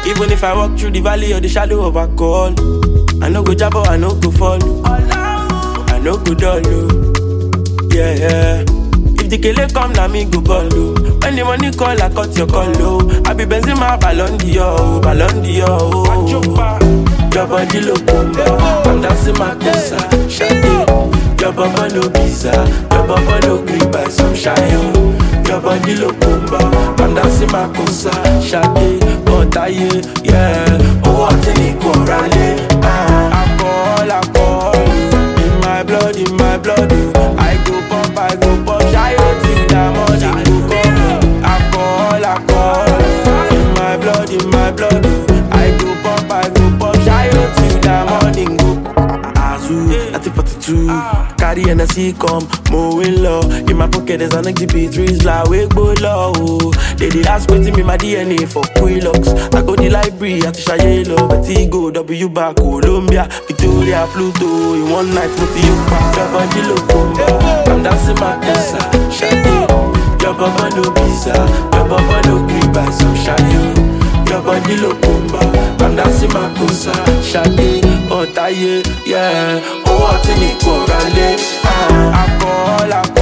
Even if I walk through the valley or the shadow of a call, I no go jabo, I no go follow, I no go dollo. Yeah. If the kele come, na me go bolo. When the money call, I cut your call low. I be benzin my Ballon d'Or, Ballon d'Or. Your body look bomba, I'm dancing my cosa, shawty. Your baba no visa, your baba no green by some shayo. Your body look bomba, I'm dancing my cosa, shawty. But yeah, oh what in the corale. Alcohol, in my blood, I go pop, shayo till the morning go come. Alcohol, in my blood, I go pop, shayo till the morning go. Azu, 42, carry NSC come, mowing low. In my pocket there's an exhibit, like we go low. They ask me to my DNA for Quilocks. I go the library, I teach a yellow, Vertigo, W back, Colombia, Victoria, Pluto. In one night, put you back, your body look bomba. I'm dancing my cosa, shawty. Your baba no visa, your baba no green by some shayo. Your body look bomba, I'm dancing my cosa, shawty. Oh, yeah, oh, what in the corale. Alcohol,